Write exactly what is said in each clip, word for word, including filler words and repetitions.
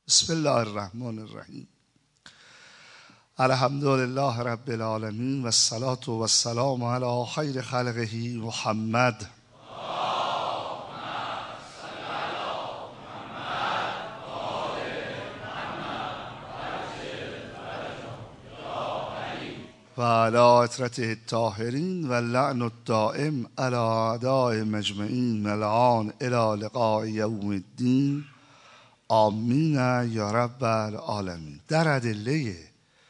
بسم الله الرحمن الرحیم. الحمد لله رب العالمین و الصلاة و السلام علی خیر خلقه محمد. و علی اطرته الطاهرین و لعن الدائم علی اعداء مجمعین الان الی لقاء یوم الدین. آمین یا رب العالمین. در ادله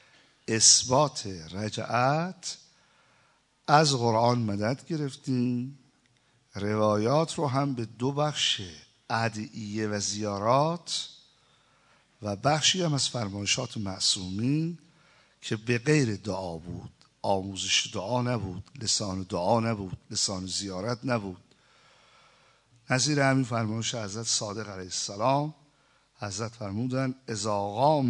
اثبات رجعت از قرآن مدد گرفتیم. روایات رو هم به دو بخش، ادعیه و زیارات و بخشی هم از فرمایشات معصومین که به غیر دعا بود، آموزش دعا نبود، لسان دعا نبود، لسان زیارت نبود. نظیر همین فرمایش حضرت صادق علیه السلام، حضرت فرمودن اذا قام،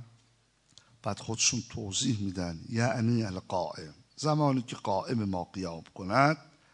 بعد خودشون توضیح میدن یعنی القائم، زمانی که قائم ما قیام کند،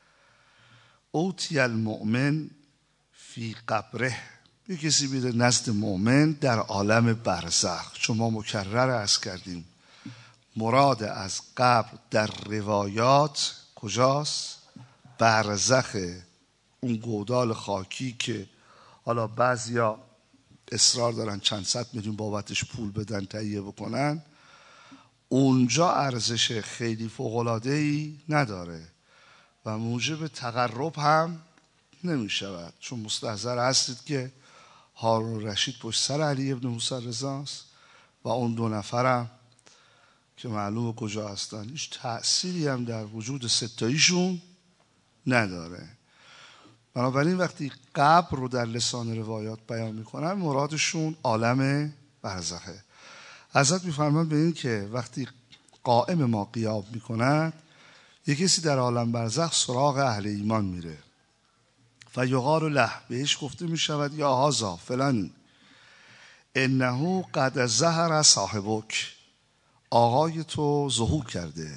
اوتی المؤمن فی قبره، یه کسی بیده نزد مؤمن در عالم برزخ. چون ما مکرر عرض کردیم مراد از قبر در روایات کجاست؟ برزخ، اون گودال خاکی که حالا بعضیا اصرار دارن چند صد میلیون بابتش پول بدن تهیه بکنن، اونجا ارزش خیلی فوق‌العاده‌ای نداره و موجب تقرب هم نمی شود. چون مستحضر هستید که هارون رشید پشت سر علی ابن موسی رضاست و اون دو نفرم که معلومه کجا هستن، هیچ تأثیری هم در وجود ستاییشون نداره. بنابراین وقتی قبر رو در لسان روایات بیان میکنن مرادشون عالم برزخه. حضرت میفرمان به این که وقتی قائم ما قیام میکند، یک کسی در عالم برزخ سراغ اهل ایمان میره، فیقال له، بهش گفته میشود یا هازا فلانی انه قد ظهر صاحبک، آقای تو ظهور کرده،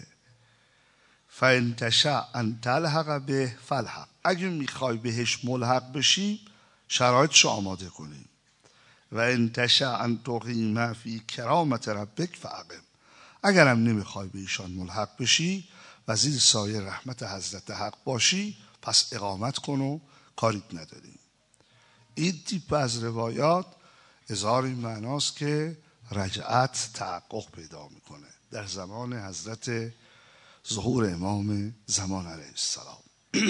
فان تشاء ان تلحق به فالحق، اگه میخوای بهش ملحق بشی شرایطشو آماده کنی، و ان تشاء ان تقیم فی کرامت ربک فاقم، اگرم نمیخوای به ایشان ملحق بشی و زیر سایه رحمت حضرت حق باشی پس اقامت کن و کاریت نداریم. این تیپ از روایات اظهار این معناست که رجعت تحقق پیدا میکنه در زمان حضرت ظهور امام زمان علیه السلام.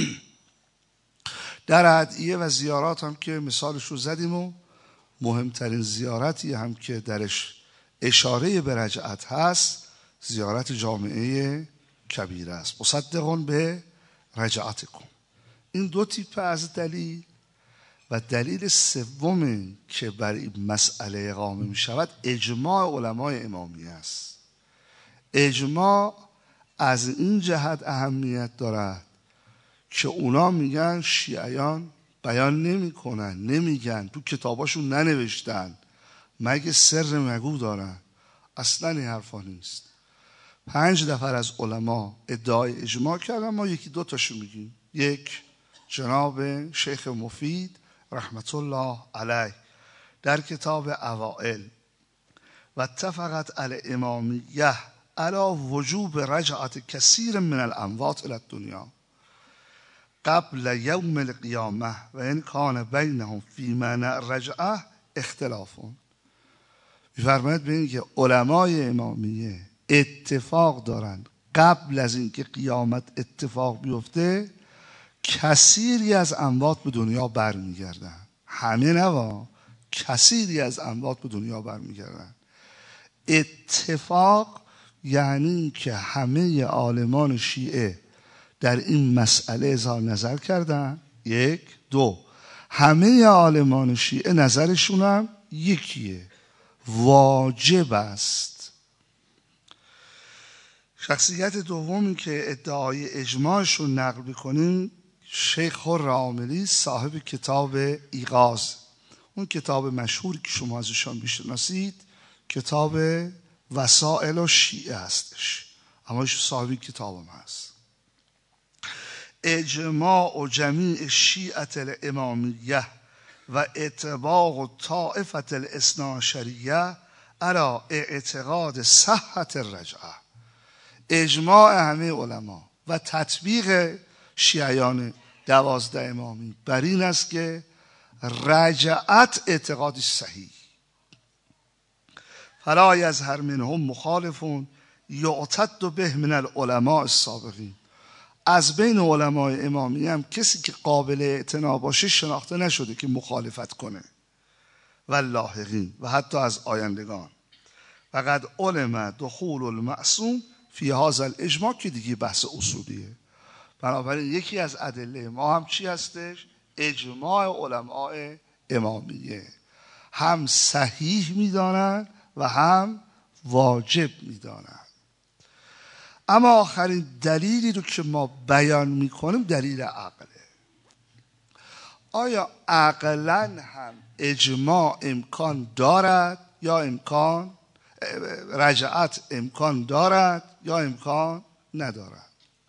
در ادعیه و زیارات هم که مثالش رو زدیم و مهمترین زیارتی هم که درش اشاره به رجعت هست زیارت جامعه کبیره است. مصدقون به رجعتکم. این دو تیپ از دلیل و دلیل سوم که بر این مسئله اقامه می شود اجماع علمای امامیه است. اجماع از این جهت اهمیت دارد که اونا میگن شیعیان بیان نمی کنن، نمیگن، تو کتاباشون ننوشتن، مگه سر مگو دارن. اصلا این حرفا نیست. پنج نفر از علما ادعای اجماع کردن، ما یکی دو تاشو میگیم. یک، جناب شیخ مفید رحمت الله علیه در کتاب اوائل و اتفقت علی امامیه علی وجوب رجعت کثیر من الاموات الى الدنیا قبل یوم القیامه و این کان بینهم فی معنی رجعه اختلافون. می‌فرماید به این که علمای امامیه اتفاق دارن قبل از اینکه قیامت اتفاق بیفته کثیری از اموات به دنیا برمیگردن. همه نوا، کثیری از اموات به دنیا برمیگردن. اتفاق یعنی که همه عالمان شیعه در این مسئله اظهار نظر کردن. یک. دو، همه عالمان شیعه نظرشون هم یکیه، واجب است. شخصیت دومی که ادعای اجماعشون نقل میکنیم شیخ خر عاملی صاحب کتاب ایقاظ، اون کتاب مشهوری که شما ازشان میشناسید کتاب وسائل و شیعه هستش، اما صاحب کتابم هست. اجماع و جمیع شیعه الامامیه و اتباع طائفة الاثناعشریه علی اعتقاد صحت الرجعه. اجماع همه علما و تطبیق شیعیان دوازده امامی بر این است که رجعت اعتقادی صحیح. فلا یظهر منهم مخالفون یعتد به من العلماء السابقین. از بین علمای امامی هم کسی که قابل اعتنا باشه شناخته نشده که مخالفت کنه. و لاحقین و حتی از آیندگان. فقد علم دخول المعصوم فی هذا الاجماع که دیگه بحث اصولیه. بنابراین یکی از ادله ما هم چی هستش؟ اجماع علماء امامیه. هم صحیح میدانند و هم واجب میدانند. اما آخرین دلیلی رو که ما بیان میکنیم دلیل عقله. آیا عقلاً هم اجماع امکان دارد یا امکان رجعت امکان دارد یا امکان ندارد؟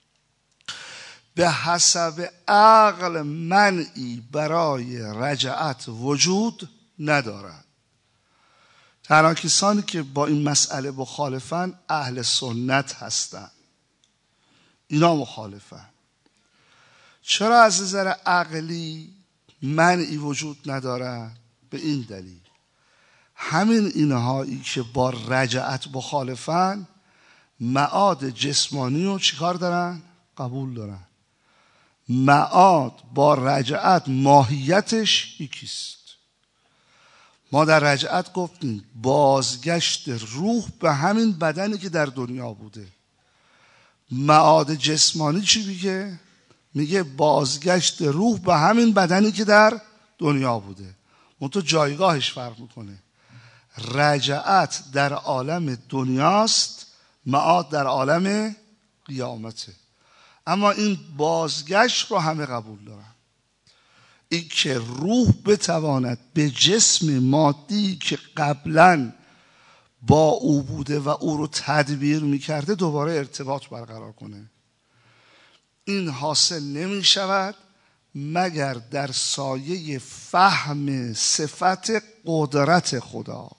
به حسب عقل منعی برای رجعت وجود ندارد. تنها کسانی که با این مسئله مخالفن اهل سنت هستند. اینا مخالفن. چرا از نظر عقلی منعی وجود ندارد؟ به این دلیل همین اینهایی که با رجعت مخالفن معاد جسمانی رو چیکار دارن؟ قبول دارن. معاد با رجعت ماهیتش یکیست. ما در رجعت گفتیم بازگشت روح به همین بدنی که در دنیا بوده. معاد جسمانی چی میگه؟ میگه بازگشت روح به همین بدنی که در دنیا بوده. منتها جایگاهش فرق میکنه. رجعت در عالم دنیاست، معاد در عالم قیامته. اما این بازگشت رو همه قبول دارن. این که روح بتواند به جسم مادی که قبلا با او بوده و او رو تدبیر میکرده دوباره ارتباط برقرار کنه، این حاصل نمی شود مگر در سایه فهم صفت قدرت خدا.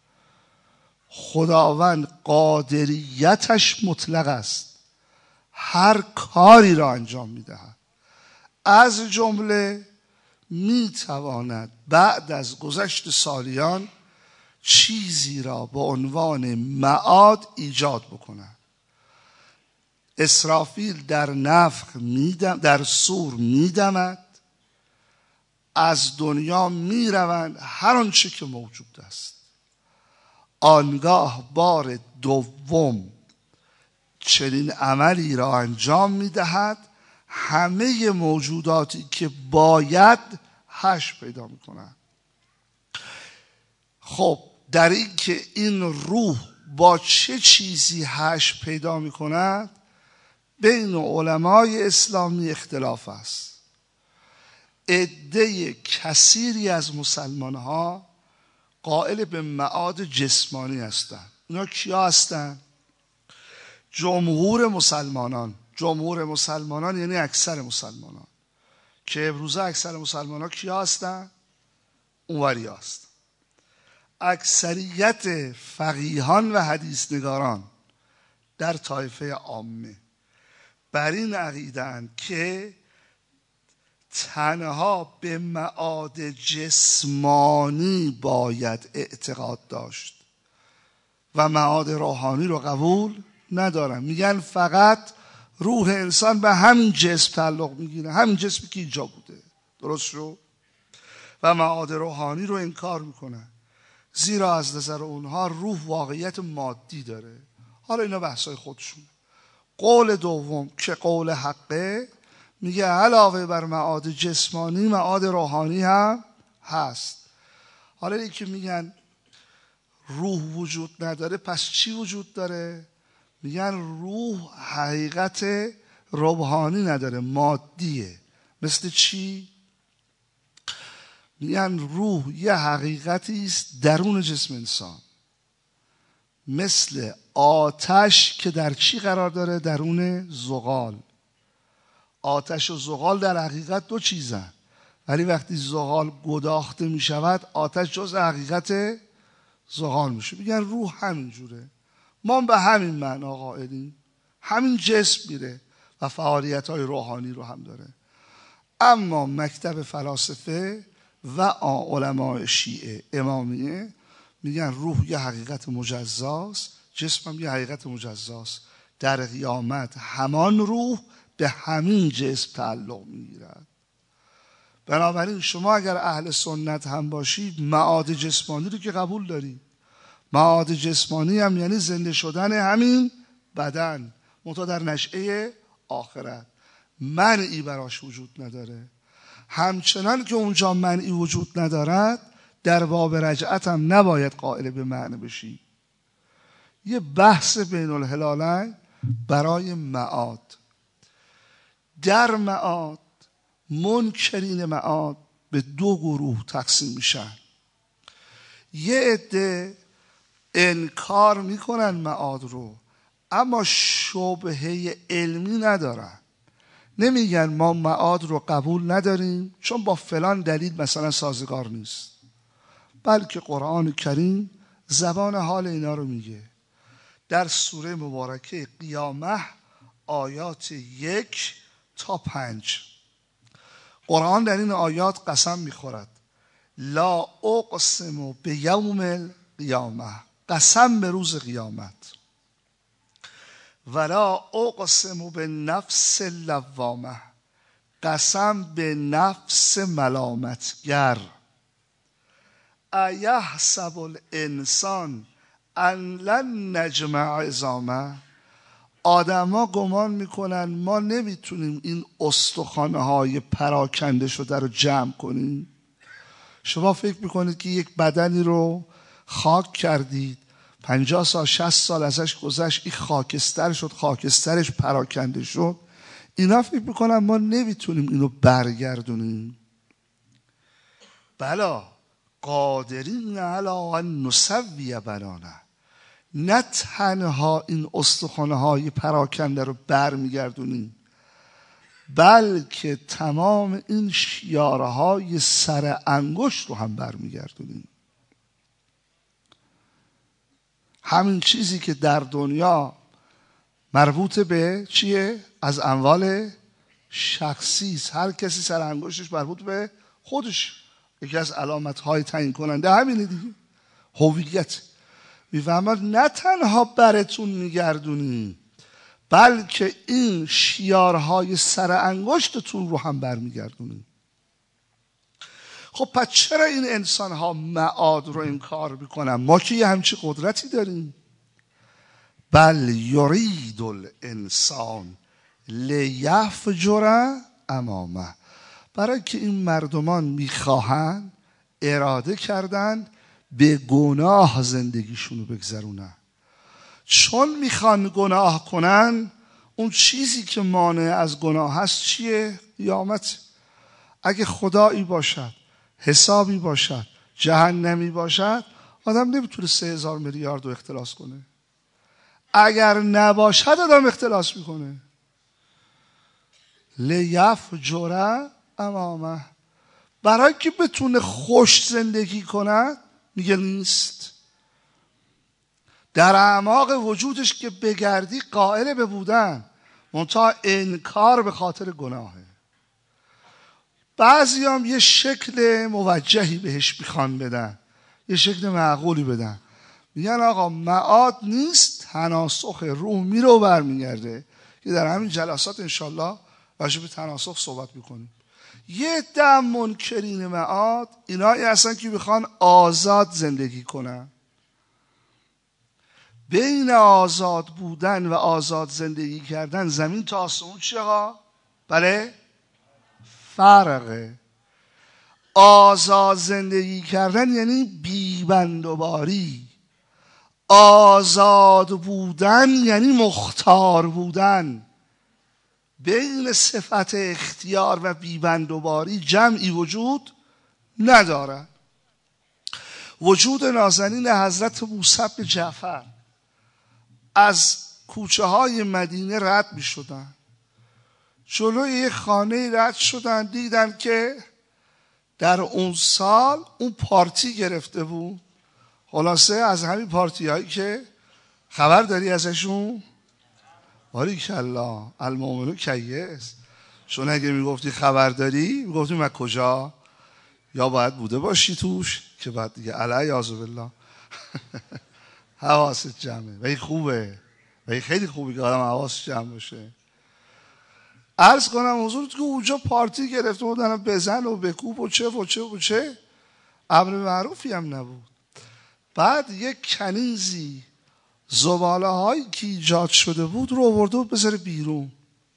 خداوند قادریتش مطلق است، هر کاری را انجام میدهد. از جمله میتواند بعد از گذشت سالیان چیزی را به عنوان معاد ایجاد بکند. اسرافیل در نفخ میدم در صور میدمد، از دنیا میروند هر آنچه که موجود است. آنگاه بار دوم چنین عملی را انجام میدهد، همه موجوداتی که باید حشر پیدا میکنند. خب در این که این روح با چه چیزی حشر پیدا میکند بین علمای اسلامی اختلاف است. عده کثیری از مسلمان ها قائل به معاد جسمانی هستند. اینا کیا هستند؟ جمهور مسلمانان. جمهور مسلمانان یعنی اکثر مسلمانان، که امروزه اکثر مسلمانان کیا هستند؟ اونوری هست. اکثریت فقیهان و حدیث نگاران در طایفه عامه بر این عقیده اند که تنها به معاد جسمانی باید اعتقاد داشت و معاد روحانی رو قبول ندارن. میگن فقط روح انسان به همین جسم تعلق میگیره، همین جسمی که اینجا بوده. درست شو؟ و معاد روحانی رو انکار میکنن، زیرا از نظر اونها روح واقعیت مادی داره. حالا اینا بحثای خودشون. قول دوم که قول حقه، میگه علاوه بر معاد جسمانی معاد روحانی هم هست. حالا این که میگن روح وجود نداره، پس چی وجود داره؟ میگن روح حقیقت روحانی نداره، مادیه. مثل چی؟ میگن روح یه حقیقتی است درون جسم انسان، مثل آتش که در چی قرار داره؟ درون زغال. آتش و زغال در حقیقت دو چیزن، ولی وقتی زغال گداخته می شود آتش جز حقیقت زغال میشه. میگن روح همین جوره، ما به همین معنا قائلیم، همین جسم میره و فعالیت های روحانی رو هم داره. اما مکتب فلاسفه و علماء شیعه امامیه میگن روح یه حقیقت مجزاست، جسم هم یه حقیقت مجزاست. در قیامت همان روح به همین جسم تعلق میگیرد. بنابراین شما اگر اهل سنت هم باشید معاد جسمانی رو که قبول دارید. معاد جسمانی هم یعنی زنده شدن همین بدن، منتها در نشأه آخرت. منعی براش وجود نداره. همچنان که اونجا منعی وجود ندارد در باب رجعت هم نباید قائل به معنی بشی. یه بحث بین الهلالین برای معاد. در معاد منکرین معاد به دو گروه تقسیم میشن. یه عده انکار میکنن معاد رو اما شبهه علمی ندارن. نمیگن ما معاد رو قبول نداریم چون با فلان دلیل مثلا سازگار نیست، بلکه قرآن کریم زبان حال اینا رو میگه. در سوره مبارکه قیامه آیات یک تا پنج قرآن در این آیات قسم میخورد لا اقسم به یوم القیامه، قسم به روز قیامت، ولا اقسم به نفس لوامه، قسم به نفس ملامتگر، ایحسب الانسان ان لن نجمع عظامه، آدما گمان میکنن ما نمیتونیم این استخوانه های پراکنده شده رو جمع کنیم. شما فکر میکنید که یک بدنی رو خاک کردید، پنجاه سال شصت سال ازش گذشت، این خاکستر شد، خاکسترش پراکنده شد. اینا فکر میکنن ما نمیتونیم اینو برگردونیم. بلا قادرین علی ان نسوی بنانه، نه تنها این استخوانه های پراکنده رو برمیگردونیم بلکه تمام این شیاره های سر انگشت رو هم برمیگردونیم. همین چیزی که در دنیا مربوط به چیه؟ از اموال شخصی است. هر کسی سر انگشتش مربوط به خودش، یکی از علامت های تعیین کننده همینه دیگه، هویت. میفهمد نه تنها براتون میگردونی بلکه این شیارهای سر انگشتتون رو هم برمیگردونی. خب پس چرا این انسان ها معاد رو انکار میکنن؟ ما که یه همچی قدرتی داریم. بل یرید الانسان لیفجر امامه، برای که این مردمان میخواهن، اراده کردن به گناه زندگیشونو بگذرونن. چون میخوان گناه کنن، اون چیزی که مانع از گناه هست چیه؟ قیامت. اگه خدایی باشد، حسابی باشد، جهنمی باشد، آدم نمیتونه سه هزار میلیارد رو اختلاس کنه. اگر نباشد آدم اختلاس میکنه. لیفجر امامه، برای که بتونه خوش زندگی کند میگه نیست. در اعماق وجودش که بگردی قائل به بودن، منتها انکار به خاطر گناهه. بعضی هم یه شکل موجهی بهش میخوان بدن، یه شکل معقولی بدن، میگن آقا معاد نیست، تناسخ روح میره و برمیگرده، که در همین جلسات انشالله راجع به تناسخ صحبت میکنیم. یه دم منکرین معاد اینایی هستن که میخوان آزاد زندگی کنن. بین آزاد بودن و آزاد زندگی کردن زمین تا آسمون چیه ها؟ بله؟ فرقه. آزاد زندگی کردن یعنی بیبندوباری، آزاد بودن یعنی مختار بودن. بین صفت اختیار و بیبندوباری جمعی وجود ندارد. وجود نازنین حضرت موسی بن جعفر از کوچه های مدینه رد می شدن، جلوی یه خانه رد شدن، دیدن که در اون سال اون پارتی گرفته بود. خلاصه از همین پارتی هایی که خبر داری ازشون؟ باریکالله المؤمنون کیس. چون اگه میگفتی خبر داری میگفتی من کجا؟ یا باید بوده باشی توش که بعد دیگه علی اعوذ بالله حواست جمعه. ولی خوبه، ولی خیلی خوبه که آدم حواسش جمع باشه. عرض کنم حضورت که اونجا پارتی گرفته بودن بزن و بکوب و چه و چه و چه، امر معروفی هم نبود. بعد یک کنیزی زباله هایی که ایجاد شده بود رو آورده بود بذاره بیرون.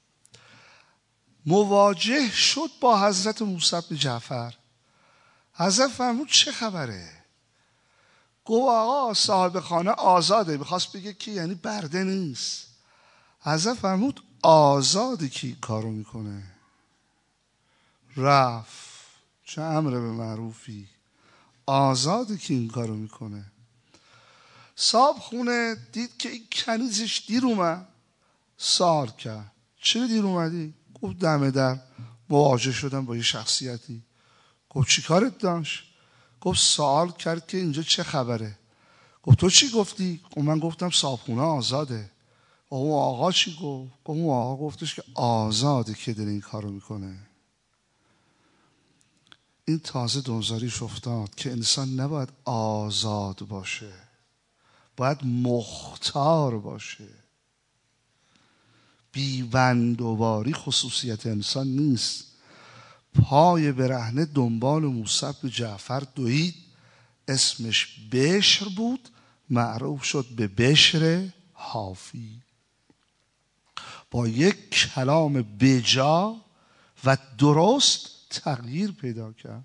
مواجه شد با حضرت موسی بن جعفر. حضرت فرمود چه خبره؟ گفت آقا صاحب خانه آزاده. میخواست بگه که یعنی برده نیست. حضرت فرمود آزاده که این کارو میکنه. رفت، چه امر به معروفی، آزاده که این کارو میکنه. صاحب خونه دید که این کنیزش دیر اومد، سوال کرد چرا دیر اومدی؟ گفت دم در مواجه شدم با یه شخصیتی. گفت چی کارت داشت؟ گفت سوال کرد که اینجا چه خبره. گفت تو چی گفتی؟ گفت من گفتم صاحب خونه آزاده. اون آقا چی گفت؟ گفت اون آقا گفتش که آزاده که داره این کارو میکنه. این تازه دوزاریش افتاد که انسان نباید آزاد باشه، باید مختار باشه. بی‌بندوباری خصوصیت انسان نیست. پای برهنه دنبال موسی بن جعفر دوید. اسمش بشر بود، معروف شد به بشر حافی. با یک کلام بجا و درست تغییر پیدا کرد.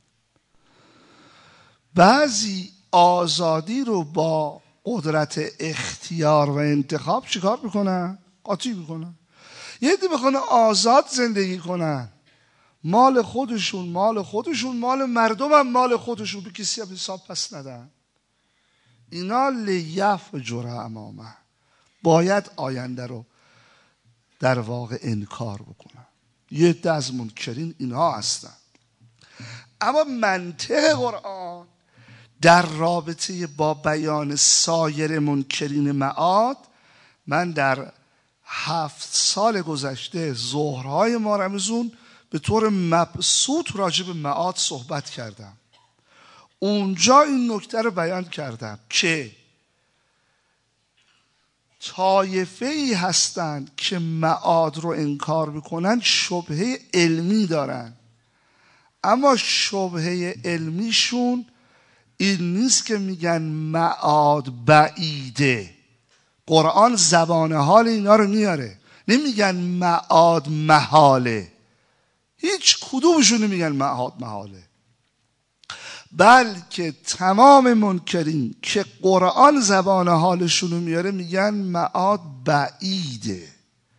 بعضی آزادی رو با قدرت اختیار و انتخاب چیکار میکنن؟ قاطی میکنن. یه عده بخوان آزاد زندگی کنن، مال خودشون مال خودشون مال مردم هم مال خودشون، به کسی هم حساب پس ندن. اینا لیفجر امامه، باید آینده رو در واقع انکار بکنن. یه عده از منکرین اینها هستن. اما منطق قرآن در رابطه با بیان سایر منکرین معاد، من در هفت سال گذشته ظهرهای ما رمضان به طور مبسوط راجع به معاد صحبت کردم. اونجا این نکته رو بیان کردم که طایفه ای هستند که معاد رو انکار میکنن، شبهه علمی دارن. اما شبهه علمیشون این نیست که میگن معاد بعیده. قرآن زبان حال اینا رو میاره، نمیگن معاد محاله. هیچ کدومشون نمیگن معاد محاله، بلکه تمام منکرین که قرآن زبان حالشون رو میاره میگن معاد بعیده،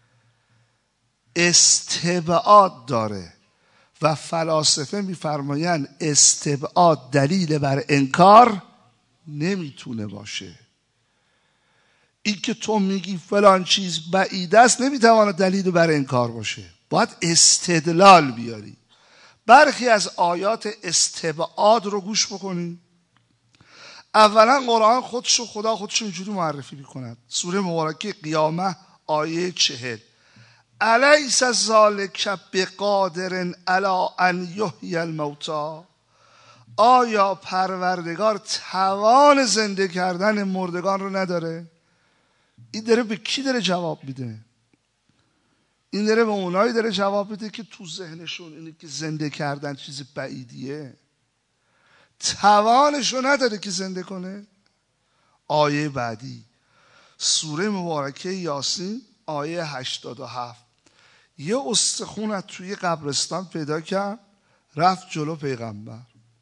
استبعاد داره. و فلاسفه میفرمایند استبعاد دلیل بر انکار نمیتونه باشه. این که تو میگی فلان چیز بعید است نمیتواند دلیل بر انکار باشه، باید استدلال بیاری. برخی از آیات استبعاد رو گوش بکنید. اولا قرآن خودشو خدا خودشو اینجوری معرفی میکند. سوره مبارکه قیامه آیه چهل: الیس ذلک بقادر علی ان یحیی الموتی. آیا پروردگار توان زنده کردن مردگان رو نداره؟ این داره به کی داره جواب میده؟ این داره به اونایی داره جواب میده که تو ذهنشون اینه که زنده کردن چیز بعیدیه. توانشو نداره که زنده کنه. آیه بعدی سوره مبارکه یاسین آیه هشتاد و هفت: یه استخون از توی قبرستان پیدا کرد، رفت جلو پیغمبر.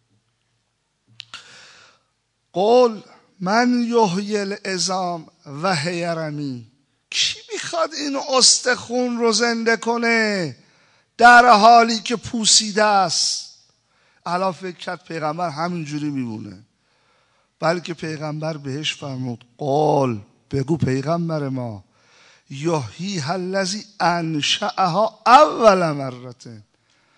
قول من یحیی العظام و هی رمیم. کی میخواد این استخون رو زنده کنه در حالی که پوسیده است؟ الان فکر کرد پیغمبر همینجوری میمونه، بلکه پیغمبر بهش فرمود قول، بگو پیغمبر ما، یحییها الذی انشأها اول مرة.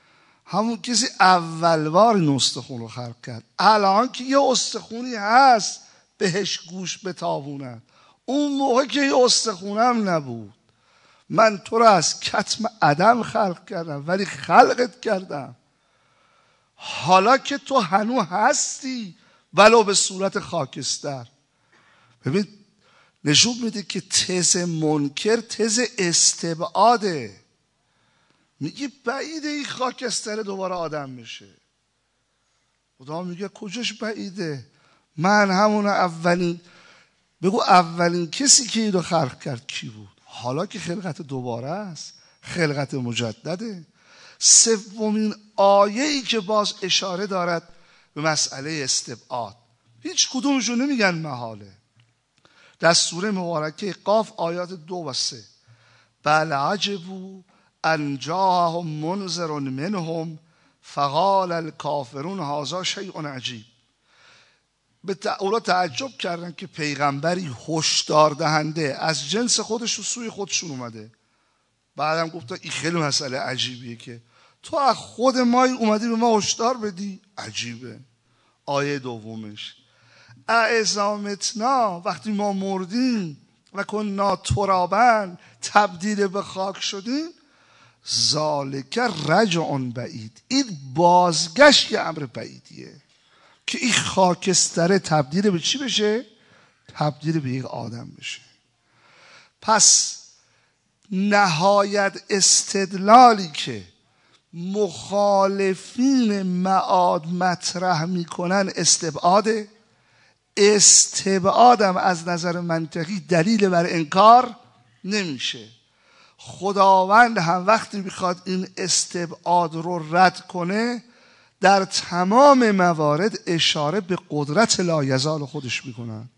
همون کسی اول بار این استخون رو خلق کرد. الان که یه استخونی هست بهش گوش بتابونن، اون موقع که یه استخونم نبود. من تو رو از کتم عدم خلق کردم ولی خلقت کردم. حالا که تو هنو هستی ولو به صورت خاکستر. ببین نشون میده که تز منکر تز استبعاده. میگه بعیده این خاکستر دوباره آدم بشه. خدا میگه کجاش بعیده؟ من همون اولین، بگو اولین کسی که اینو خلق کرد کی بود؟ حالا که خلقت دوباره است، خلقت مجدده. سومین آیه‌ای که باز اشاره دارد به مسئله استبعاد، هیچ کدومشون نمیگن محاله. در سوره مبارکه قاف آیات دو و سه، بل عجبوا ان جاءهم منذر منهم فقال الکافرون هذا شیء عجیب. به اونا تعجب کردن که پیغمبری هشدار دهنده از جنس خودش و سوی خودشون اومده. بعدم گفت این خیلی مسئله عجیبیه که تو از خود مای اومدی به ما هشدار بدی. عجیبه. آیه دومش، اعظا متنا، وقتی ما مردیم و کنا ترابا، تبدیل به خاک شدیم، ذالک رجع بعید، این بازگشت یه امر بعیدیه که این خاکستره تبدیل به چی بشه؟ تبدیل به یک آدم بشه. پس نهایت استدلالی که مخالفین معاد مطرح میکنن استبعاده. استبعادم از نظر منطقی دلیل بر انکار نمیشه. خداوند هم وقتی میخواد این استبعاد رو رد کنه در تمام موارد اشاره به قدرت لایزال خودش میکنند.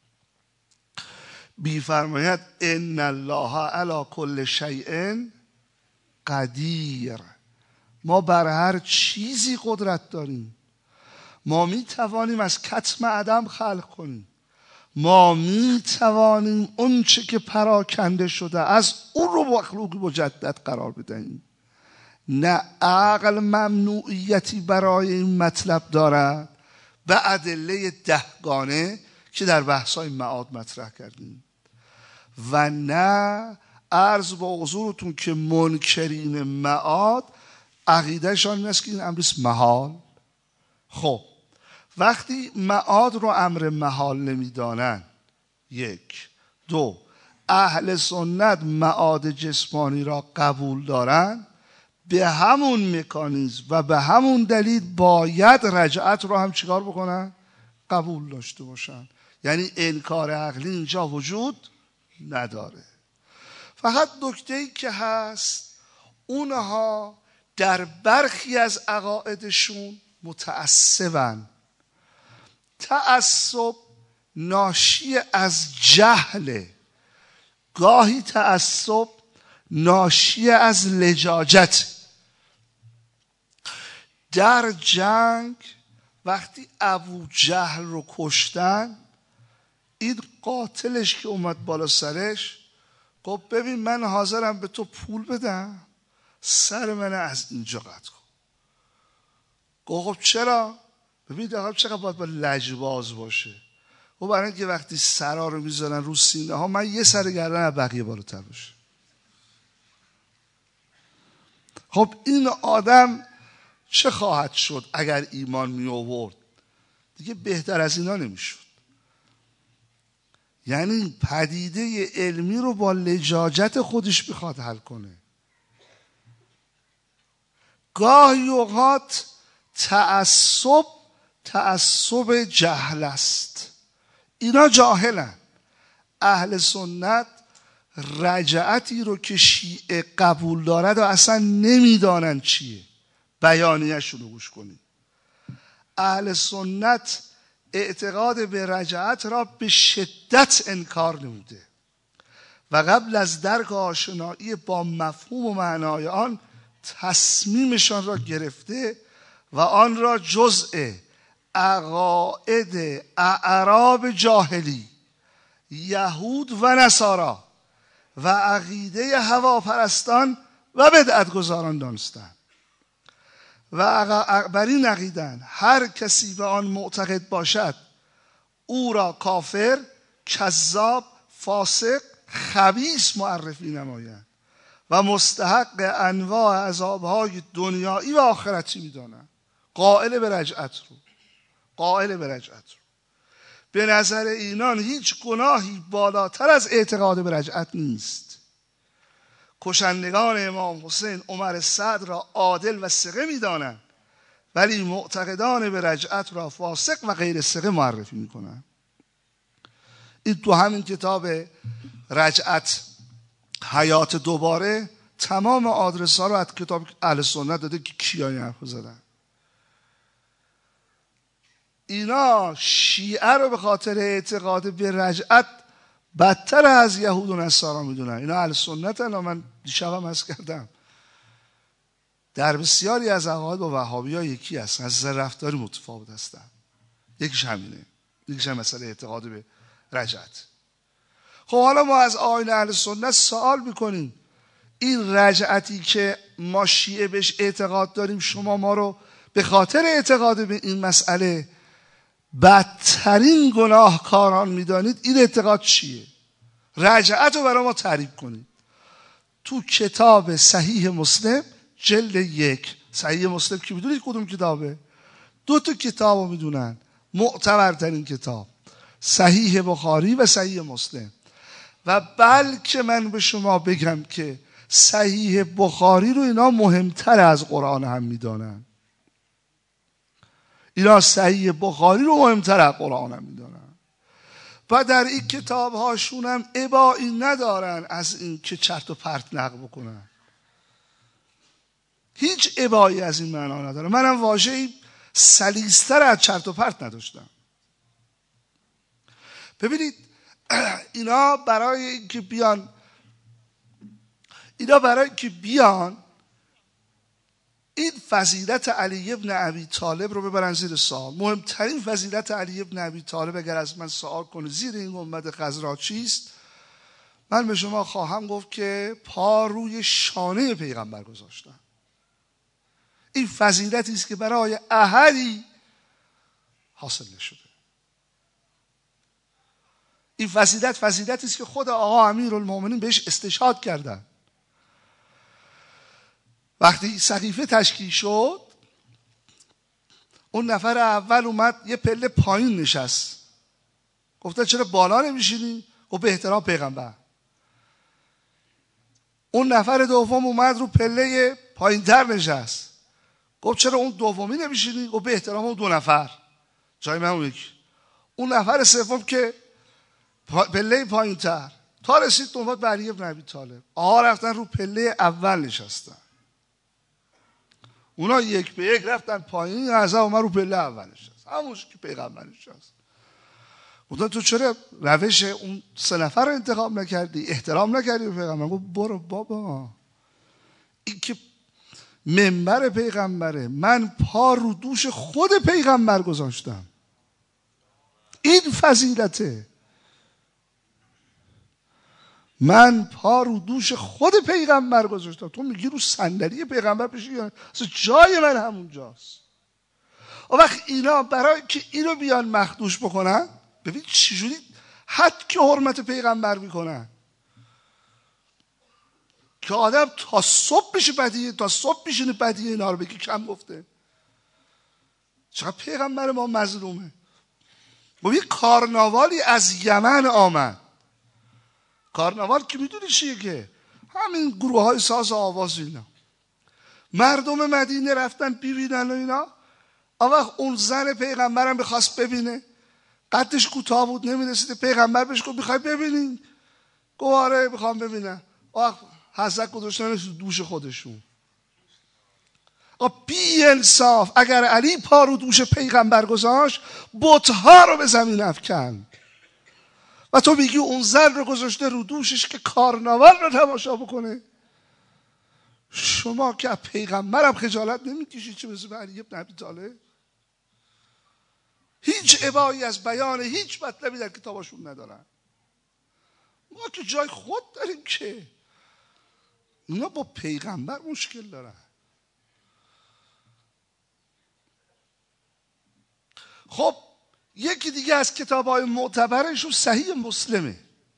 بیفرماید ان الله علی کل شیء قدیر، ما بر هر چیزی قدرت داریم. ما می توانیم از کتم عدم خلق کنیم. ما می توانیم اون چه که پراکنده شده از اون رو مخلوق مجدد قرار بدهیم. نه عقل ممنوعیتی برای این مطلب دارد به ادله دهگانه که در بحث‌های معاد مطرح کردیم، و نه عرض با حضورتون که منکرین معاد عقیدهشان این است که این امر محال. خب وقتی معاد رو امر محال نمیدانن، یک. دو، اهل سنت معاد جسمانی را قبول دارن، به همون مکانیزم و به همون دلیل باید رجعت رو هم چیکار بکنن؟ قبول داشته باشن. یعنی انکار عقلی اینجا وجود نداره. فقط نکته‌ای که هست، اونها در برخی از عقایدشون متعصبن. تعصب ناشی از جهل، گاهی تعصب ناشی از لجاجت. در جنگ وقتی ابو جهل رو کشتن، این قاتلش که اومد بالا سرش گفت ببین من حاضرم به تو پول بدم سر من از اینجا قطع کن. گفت خب چرا؟ ببین دقیقا چقدر باید با لجباز باشه. و برای اینکه وقتی سرا رو میذارن رو سینه ها من یه سر گردن از بقیه بالاتر باشه. خب این آدم چه خواهد شد اگر ایمان می آورد؟ دیگه بهتر از اینا نمیشد. یعنی پدیده علمی رو با لجاجت خودش میخواد حل کنه. گاهی اوقات تعصب تعصب جهل است. اینا جاهلن. اهل سنت رجعتی رو که شیعه قبول دارد و اصلا نمیدانن چیه. بیانیه‌اش رو گوش کنید. اهل سنت اعتقاد به رجعت را به شدت انکار نموده و قبل از درک آشنایی با مفهوم و معنای آن تصمیمشان را گرفته و آن را جزء عقاید اعراب جاهلی، یهود و نصارا و عقیده هواپرستان و بدعتگزاران دانستند. و بر این عقیدند هر کسی به آن معتقد باشد او را کافر، کذاب، فاسق، خبیث معرفی نمایند و مستحق انواع عذابهای دنیایی و آخرتی میدانند. قائل به رجعت رو قائل به رجعت رو به نظر اینان هیچ گناهی بالاتر از اعتقاد به رجعت نیست. کشندگان امام حسین عمر سعد را عادل و ثقه میدانند ولی معتقدان به رجعت را فاسق و غیر ثقه معرفی میکنند. این تو همین کتاب رجعت حیات دوباره تمام آدرس ها رو از کتاب اهل سنت داده که کیا این حرفو زدن. اینا شیعه رو به خاطر اعتقاد به رجعت بدتر از یهود و نصارا میدونن. اینا اهل سنت هستن. من دیشبم عرض کردم در بسیاری از عقاید با وهابی ها یکی هستن، از نظر رفتاری متفاوت هستن. یکیش همینه، یکیش هم مسئله اعتقاد به رجعت. خب حالا ما از آیین اهل سنت سوال میکنیم این رجعتی که ما شیعه بهش اعتقاد داریم شما ما رو به خاطر اعتقاد به این مسئله بدترین گناهکاران میدانید، این اعتقاد چیه؟ رجعت رو برای ما تعریف کنید. تو کتاب صحیح مسلم جلد یک، صحیح مسلم که میدونید کدوم کتابه؟ دو تا کتاب رو میدونن معتبرترین کتاب، صحیح بخاری و صحیح مسلم. و بلکه من به شما بگم که صحیح بخاری رو اینا مهمتر از قرآن هم میدانن. اینا صحیح بخاری رو مهمتر از قرآن هم میدانن و در این کتاب هاشون هم ابایی ندارن از این که چرت و پرت نقل بکنن. هیچ ابایی از این معنا نداره. منم واژه‌ای سلیستر از چرت و پرت نداشتم. ببینید اینا برای اینکه بیان اینا برای اینکه بیان این فضیلت علی ابن ابی طالب رو ببرن زیر سوال. مهمترین فضیلت علی ابن ابی طالب اگر از من سوال کنه زیر این گنبد خضرا چیست، من به شما خواهم گفت که پا روی شانه پیغمبر گذاشتن. این فضیلتی است که برای احدی حاصل نشده. این فضیلت فضیلتی است که خود آقا امیرالمومنین بهش استشهاد کردن. وقتی سقیفه تشکیل شد اون نفر اول اومد یه پله پایین نشست. گفتن چرا بالا نمیشینی؟ و به احترام پیغمبر. اون نفر دوم اومد رو پله پایین تر نشست. گفت چرا اون دومی نمیشینی؟ و به احترام اون دو نفر جای من اون یکی. اون نفر سوم که پله پایین تر تا رسید نوبت به علی ابن ابی طالب. آقا رفتن رو پله اول نشستن. اونا یک به یک رفتن پایین، از اومد رو پله اول نشست. همونش که پیغمبر نشست. گفتن تو چرا روش اون سه نفر رو انتخاب نکردی؟ احترام نکردی به پیغمبر؟ گفت برو بابا، این که منبر پیغمبره، من پا رو دوش خود پیغمبر گذاشتم. این فضیلته. من پا رو دوش خود پیغمبر گذاشتم. تو میگی رو صندلی پیغمبر بشی؟ اصلا جای من همونجاست. و وقت اینا برای که اینو بیان مخدوش بکنن، ببین چجوری حد که حرمت پیغمبر میکنن که آدم تا صبح بشه بدیه، تا صبح بشینه بدیه اینا رو بگی کم گفته. چقدر پیغمبر ما مظلومه. با یه کارناوالی از یمن آمد. کارناوال که میدونی چیه که همین گروه های ساز و آواز اینا. مردم مدینه رفتن ببینن و اینا. آوه اون زن پیغمبرم بخواست ببینه، قدش کوتاه بود نمیرسید. پیغمبر بهش گفت میخوای ببینین؟ گفت آره میخوام ببینم. آخ حضرت گذاشتن دوش خودشون. بی انصاف. اگر علی پا رو دوش پیغمبر گذاشت بت‌ها رو به زمین افکند و تو میگی اون زن رو گذاشته رو دوشش که کارناوال رو تماشا بکنه. شما که پیغمبرم خجالت نمیکشید چه مثل علی ابن ابی طالب؟ هیچ ابایی از بیان هیچ مطلبی در کتابشون ندارن. ما که جای خود داریم که اینا با پیغمبر مشکل دارن. خب یکی دیگه از کتاب‌های معتبرشون صحیح مسلمه.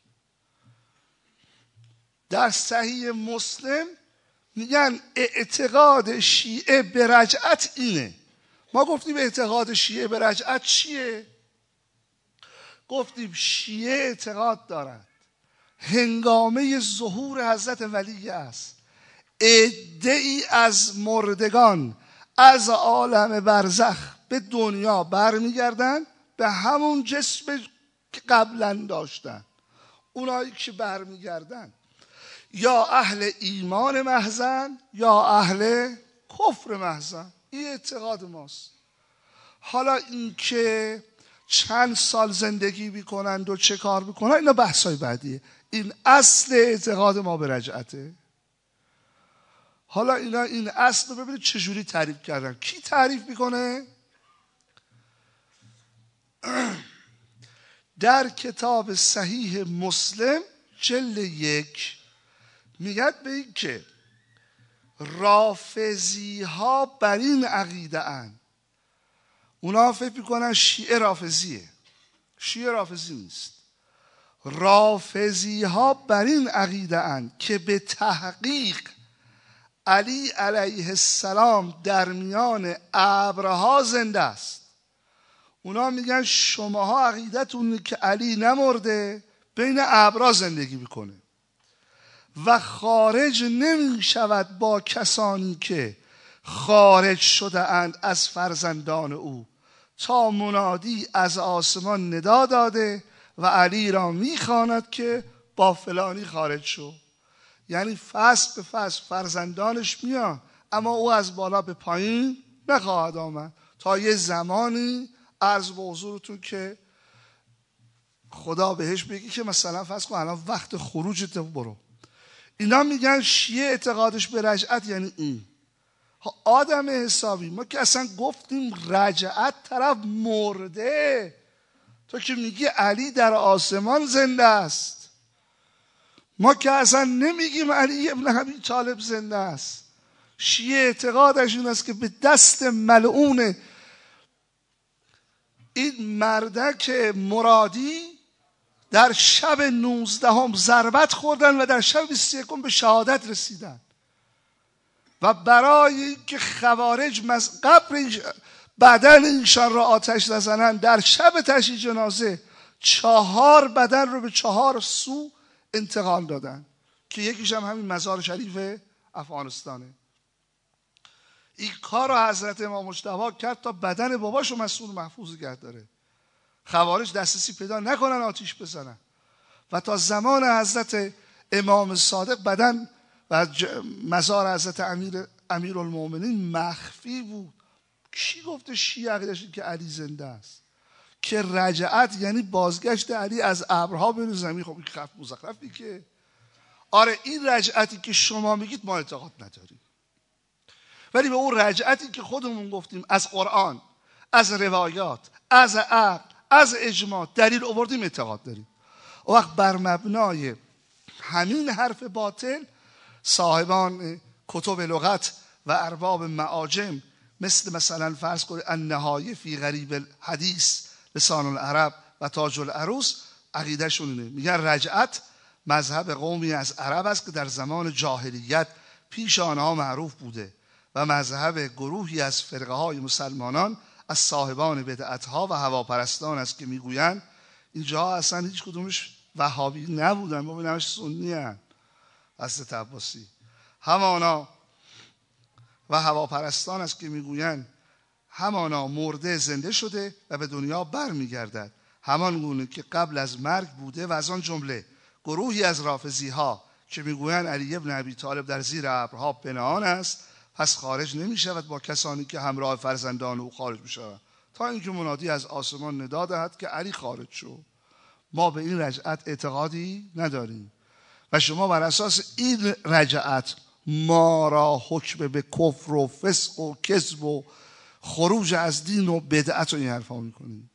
در صحیح مسلم میگن اعتقاد شیعه به رجعت اینه. ما گفتیم اعتقاد شیعه به رجعت چیه؟ گفتیم شیعه اعتقاد دارند هنگامه ظهور حضرت ولی است عده‌ای از مردگان از عالم برزخ به دنیا برمیگردن به همون جسم که قبلا داشتن. اونایی که برمیگردن یا اهل ایمان محضن یا اهل کفر محضن. این اعتقاد ماست. حالا این که چند سال زندگی میکنند و چه کار میکنن اینا بحثای بعدیه. این اصل اعتقاد ما به رجعته. حالا اینا این اصل رو ببینید چجوری تعریف کردن. کی تعریف میکنه؟ در کتاب صحیح مسلم جلد یک میگد به این که رافضی ها بر این عقیده اند. اونا فکر میکنن شیعه رافضیه. شیعه رافضی نیست. رافضی ها بر این عقیده اند که به تحقیق علی علیه السلام در میان ابرها زنده است. اونا میگن شماها عقیدتون که علی نمرده، بین ابرها زندگی میکنه و خارج نمیشود با کسانی که خارج شده اند از فرزندان او تا منادی از آسمان ندا داده و علی را میخواند که با فلانی خارج شو. یعنی فصل به فصل فرزندانش میان اما او از بالا به پایین نخواهد آمد تا یه زمانی عرض به حضورتون که خدا بهش بگی که مثلا فرض کن الان وقت خروجت برو. اینا میگن شیعه اعتقادش به رجعت یعنی این. آدم حسابی ما که اصلا گفتیم رجعت طرف مرده، تو که میگی علی در آسمان زنده است. ما که اصلا نمیگیم علی ابن ابی طالب زنده است. شیعه اعتقادش این است که به دست ملعون این مردک مرادی در شب نوزدهم ضربت خوردن و در شب بیست و یکم به شهادت رسیدن و برای اینکه خوارج قبر بدن ایشان را آتش نزنند در شب تشییع جنازه چهار بدن رو به چهار سو انتقال دادن که یکیش هم همین مزار شریف افغانستانه. این کار رو حضرت امام مجتبی کرد تا بدن باباشو مسئول محفوظ نگه داره. خوارج دسترسی پیدا نکنن آتیش بزنن و تا زمان حضرت امام صادق بدن و مزار حضرت امیر امیرالمومنین مخفی بود. کی گفته شیعه عقیده‌اش که علی زنده است؟ که رجعت یعنی بازگشت علی از ابرها به زمین. خب این خف مزخرفی که آره این رجعتی که شما میگید ما اعتقاد نداریم، ولی به اون رجعتی که خودمون گفتیم از قرآن، از روایات، از عقل، از اجماع دلیل آوردیم اعتقاد داریم. اون وقت بر مبنای همین حرف باطل صاحبان کتب لغت و ارباب معاجم مثل مثلا فرض کنید النهایه فی غریب الحدیث لسان العرب و تاج العروس عقیدهشون اینه. میگن رجعت مذهب قومی از عرب است که در زمان جاهلیت پیش آنها معروف بوده و مذهب گروهی از فرقه های مسلمانان از صاحبان بدعتها و هواپرستان است که میگویند اینجا اصلا هیچ کدومش وهابی نبودن، ما ببینمش سنی هستند. حضرت عباسی همانا و هواپرستان است که میگویند همانا مرده زنده شده و به دنیا بر میگردد، همان گونه که قبل از مرگ بوده. و از آن جمله گروهی از رافضی ها که میگویند علی ابن ابی طالب در زیر ابرها پنهان است پس خارج نمی شود با کسانی که همراه فرزندان او خارج می شود تا اینکه منادی از آسمان ندا دهد که علی خارج شو. ما به این رجعت اعتقادی نداریم و شما بر اساس این رجعت ما را حکم به کفر و فسق و کذب و خروج از دین و بدعت و این حرفا میکنید.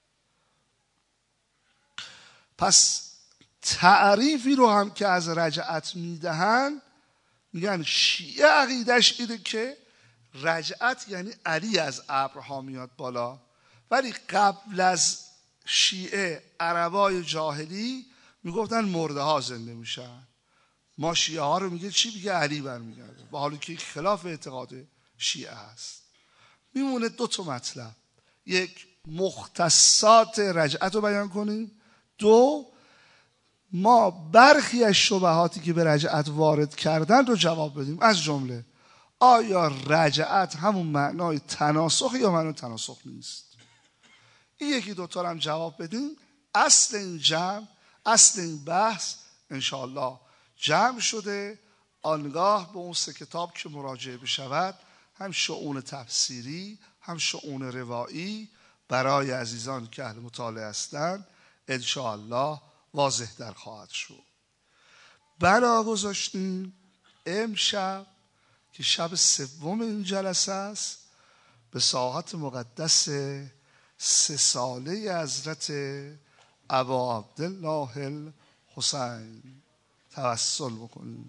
پس تعریفی رو هم که از رجعت میدهن میگن شیعه عقیدش اینه که رجعت یعنی علی از ابرها میاد بالا ولی قبل از شیعه عربای جاهلی میگفتن مرده ها زنده میشن. ما شیعه ها رو میگه چی؟ میگه علی برمیگرده، با حالی که خلاف اعتقاد شیعه است. میمونه دو تا مطلب، یک مختصات رجعت رو بیان کنیم، دو ما برخی از شبهاتی که به رجعت وارد کردن رو جواب بدیم. از جمله آیا رجعت همون معنای تناسخ یا معنای تناسخ نیست؟ این یکی دوتا رو هم جواب بدیم. اصل این جمع، اصل این بحث انشاءالله جمع شده. آنگاه به اون سه کتاب که مراجعه بشود، هم شؤون تفسیری هم شؤون روایی، برای عزیزان که اهل مطالعه هستند انشاءالله واضح در خواهد شد. بنا گذاشتیم امشب که شب سوم این جلسه است، به ساحت مقدس سه ساله حضرت ابا عبدالله الحسین توسل بکنیم.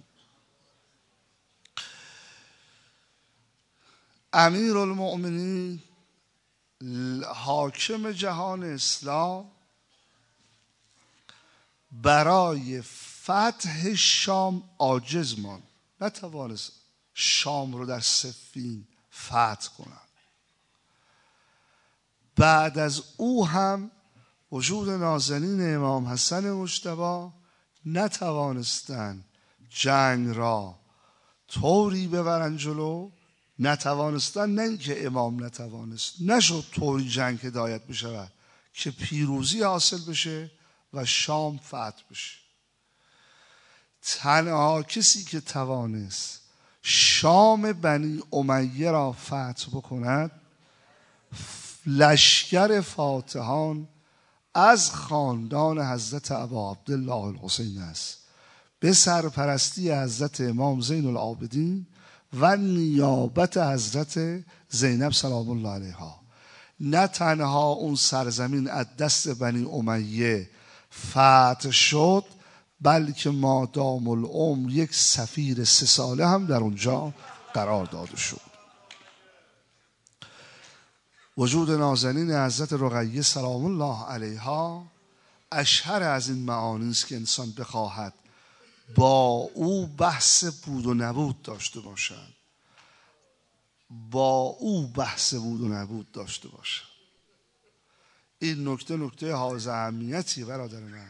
امیر المؤمنین حاکم جهان اسلام برای فتح شام عاجز ماند، نتوانست شام رو در صفین فتح کنند. بعد از او هم وجود نازنین امام حسن مجتبی نتوانستند جنگ را طوری ببرند جلو، نتوانستن، نه اینکه امام نتوانست، نشد طوری جنگ هدایت بشود که پیروزی حاصل بشه و شام فتح بشه. تنها کسی که توانست شام بنی امیه را فتح بکند لشکر فاتحان از خاندان حضرت ابا عبدالله الحسین است، به سرپرستی حضرت امام زین العابدین و نیابت حضرت زینب سلام الله علیها. نه تنها اون سرزمین از دست بنی امیه فتح شد، بلکه مادام العمر یک سفیر سه ساله هم در اونجا قرار داده شد. وجود نازنین حضرت رقیه سلام الله علیها اشهر از این معانی است که انسان بخواهد با او بحث بود و نبود داشته باشد، با او بحث بود و نبود داشته باشد. این نکته نکته حائز اهمیتی برادر من.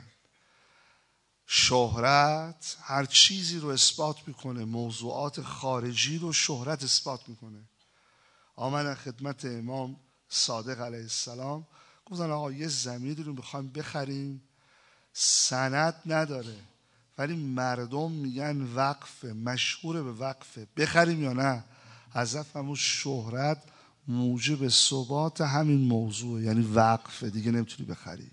شهرت هر چیزی رو اثبات میکنه، موضوعات خارجی رو شهرت اثبات میکنه. آمدن خدمت امام صادق علیه السلام گفتن آقا یه زمینی رو میخوایم بخریم، سند نداره ولی مردم میگن وقفه، مشهور به وقفه، بخریم یا نه؟ حضرت فرمود شهرت موجب ثبات همین موضوع، یعنی وقفه، دیگه نمیتونی بخری.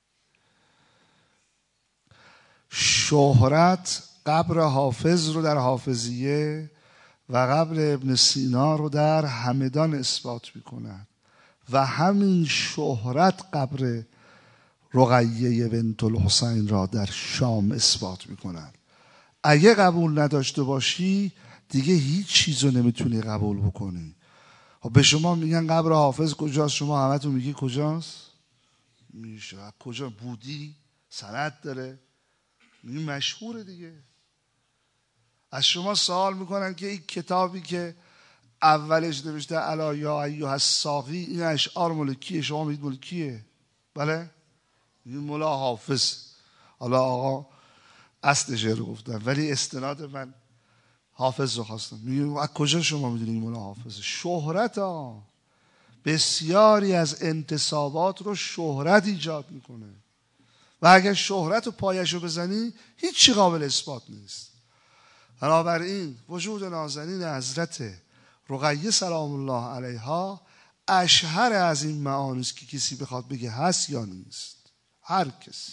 شهرت قبر حافظ رو در حافظیه و قبر ابن سینا رو در همدان اثبات میکند و همین شهرت قبر رقیه بنت الحسین را در شام اثبات میکند. اگه قبول نداشته باشی دیگه هیچ چیزو نمیتونی قبول بکنی. به شما میگن قبر حافظ کجاست، شما همتون میگی کجاست؟ میشه کجا بودی؟ سند داره؟ میگی مشهوره دیگه. از شما سوال میکنن که این کتابی که اولش نوشته الا یا ایها الساقی، این اشعار مال کیه؟ شما میگید مال کیه؟ بله؟ این مولا حافظ. حالا آقا اصل شعر رو گفتن ولی استناد من حافظ رو خواستم. میگم از کجا شما میدونید مولا حافظ؟ شهرت ها بسیاری از انتصابات رو شهرت ایجاد میکنه و اگر شهرت و پایش رو بزنی هیچی قابل اثبات نیست. بنابراین وجود نازنین حضرت رقیه سلام الله علیها اشهر از این معانی است که کسی بخواد بگه هست یا نیست. هر کسی.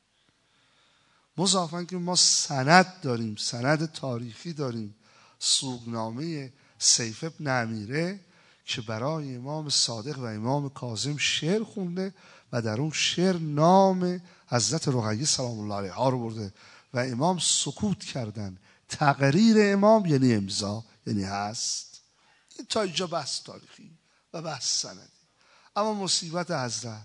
مضافاً که ما سند داریم، سند تاریخی داریم، سوگنامه سیف ابن امیره که برای امام صادق و امام کاظم شعر خونده و در اون شعر نام حضرت رقیه سلام الله علیها رو برده و امام سکوت کردن. تقریر امام یعنی امضا، یعنی هست. این تا اینجا بحث تاریخی و بحث سندی. اما مصیبت حضرت،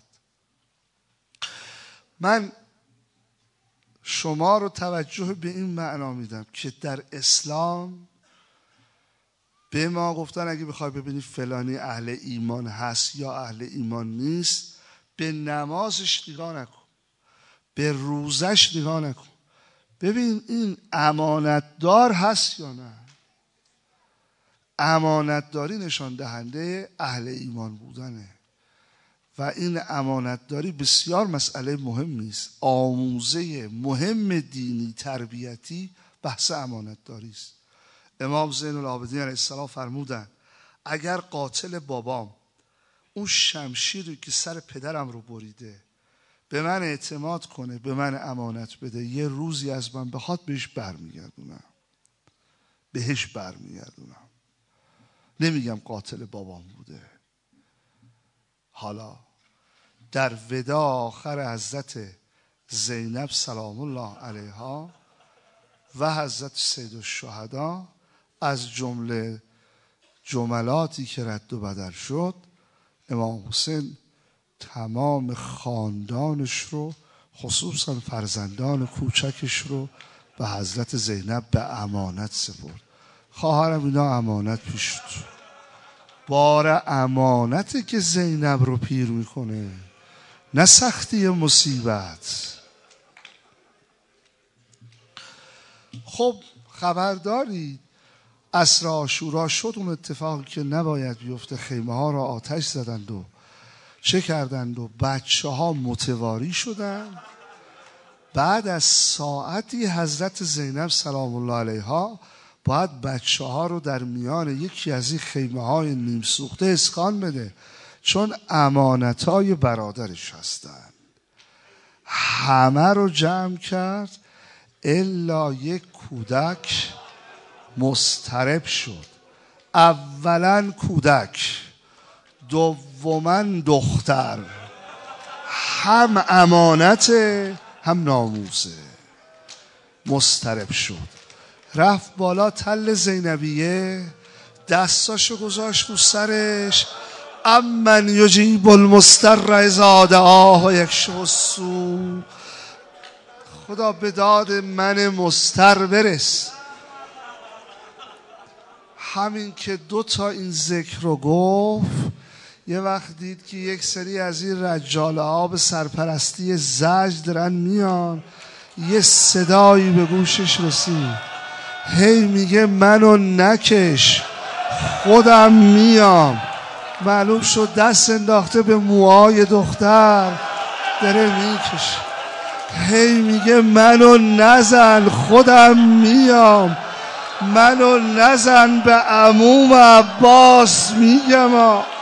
من شما رو توجه به این معنا میدم که در اسلام به ما گفتن اگه بخوای ببینی فلانی اهل ایمان هست یا اهل ایمان نیست، به نمازش نگاه نکن، به روزش نگاه نکن، ببین این امانتدار هست یا نه. امانتداری نشان دهنده اهل ایمان بودنه و این امانتداری بسیار مسئله مهمی است. آموزه مهم دینی تربیتی بحث امانتداری است. امام زین العابدین علیه السلام فرمودن اگر قاتل بابام اون شمشیری که سر پدرم رو بریده به من اعتماد کنه، به من امانت بده، یه روزی از من بخواد بهش برمیگردونم، بهش برمیگردونم. نمیگم قاتل بابام بوده. حالا در ودا آخر حضرت زینب سلام الله علیها و حضرت سید الشهدا از جمله جملاتی که رد و بدل شد، امام حسین تمام خاندانش رو خصوصا فرزندان کوچکش رو به حضرت زینب به امانت سپرد. خواهرم اینا امانت پیش شد. بار امانته که زینب رو پیر میکنه، نه سختی مصیبت. خب خبر دارید عصر عاشورا شد اون اتفاقی که نباید بیفته، خیمه ها را آتش زدند و چه کردند و بچه ها متواری شدند. بعد از ساعتی حضرت زینب سلام الله علیها باید بچه ها رو در میان یکی از این خیمه های نیم سوخته اسکان بده، چون امانت های برادرش هستند. همه رو جمع کرد الا یک کودک مضطرب شد. اولا کودک، دوما دختر، هم امانت هم ناموسه. مضطرب شد، رفت بالا تل زینبیه، دستاشو گذاشت رو سرش. امن یجیب المضطر اذا دعاه و یکشف السوء. خدا به داد من مضطر برس. همین که دو تا این ذکر رو گفت، یه وقت دید که یک سری از این رجاله ها به سرپرستی زجر دارن میان. یه صدایی به گوشش رسید، هی میگه منو نکش خودم میام. معلوم شد دست انداخته به موهای دختر داره میکشه. هی میگه منو نزن خودم میام، منو نزن به عموم عباس میگم.